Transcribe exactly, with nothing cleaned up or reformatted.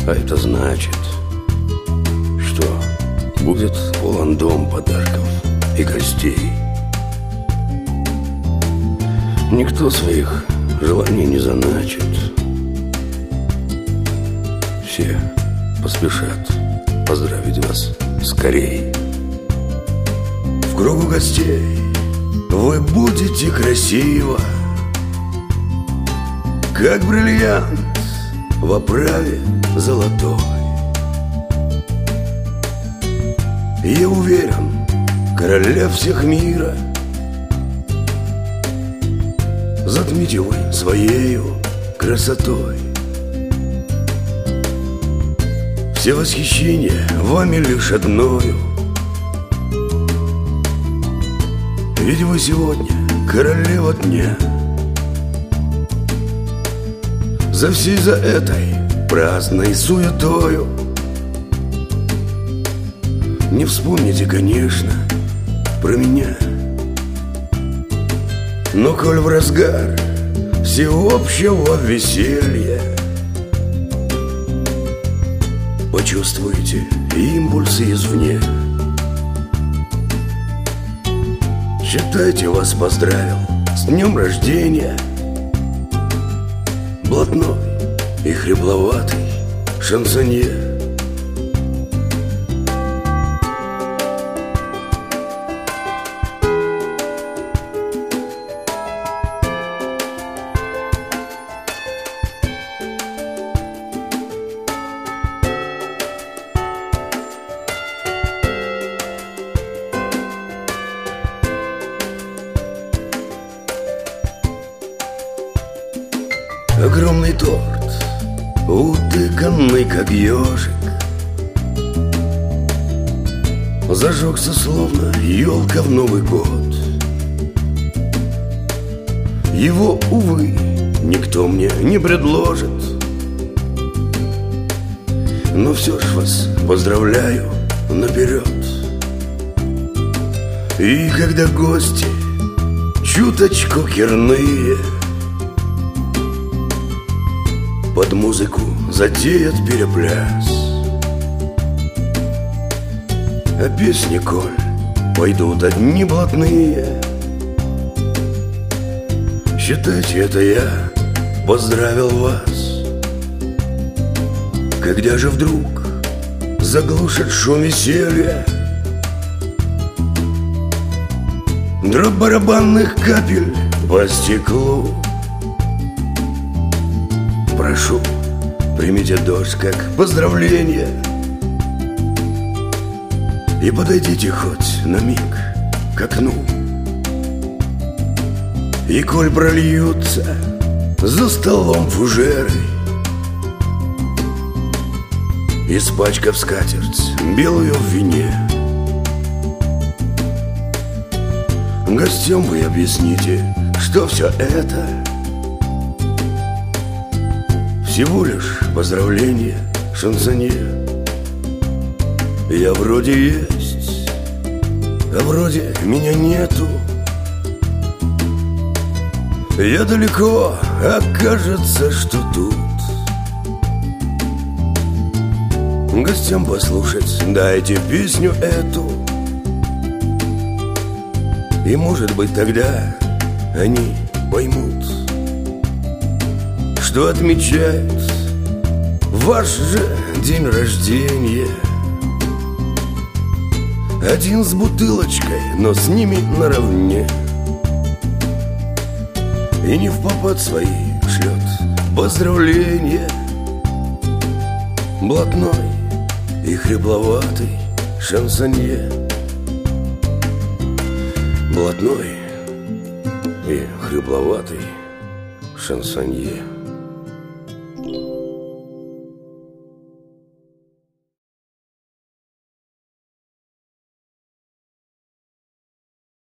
А это значит, что будет полон дом подарков и гостей. Никто своих желаний не заначит. Все поспешат поздравить вас скорей. В кругу гостей вы будете красиво, как бриллиант в оправе золотой. Я уверен, королев всех мира затмите вы своею красотой. Все восхищения вами лишь одною, ведь вы сегодня королева дня. За всей за этой праздной суетою не вспомните, конечно, про меня. Но коль в разгар всеобщего веселья почувствуйте импульсы извне, считайте, вас поздравил с днем рождения блатной и хрипловатый шансонье. Огромный торт, утыканный как ежик, зажегся словно елка в Новый год. Его, увы, никто мне не предложит, но все ж вас поздравляю наперед. И когда гости чуточку кирные под музыку затеят перепляс, а песни, коль пойдут одни блатные, считайте, это я поздравил вас. Когда же вдруг заглушит шум веселья дробь барабанных капель по стеклу, прошу, примите дождь как поздравление и подойдите хоть на миг к окну. И коль прольются за столом фужеры, испачкав скатерть белую в вине, гостям вы объясните, что все это всего лишь поздравление шансонье. Я вроде есть, а вроде меня нету. Я далеко, а кажется, что тут. Гостям послушать дайте песню эту, и, может быть, тогда они поймут, что отмечает ваш же день рождения. Один с бутылочкой, но с ними наравне, и не впопад свои шлет поздравления блатной и хрипловатый шансонье. Блатной и хрипловатый шансонье.